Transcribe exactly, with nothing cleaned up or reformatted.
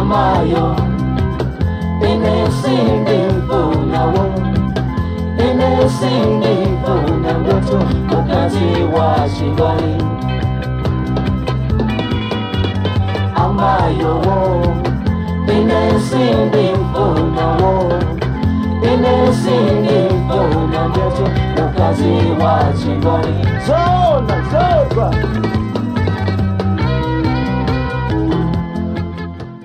amayo inesindifuna wo inesindifuna ndoto wakati wa shingoni amayo wo inesindifuna wo inesindifuna ndoto wakati wa shingoni zona zoba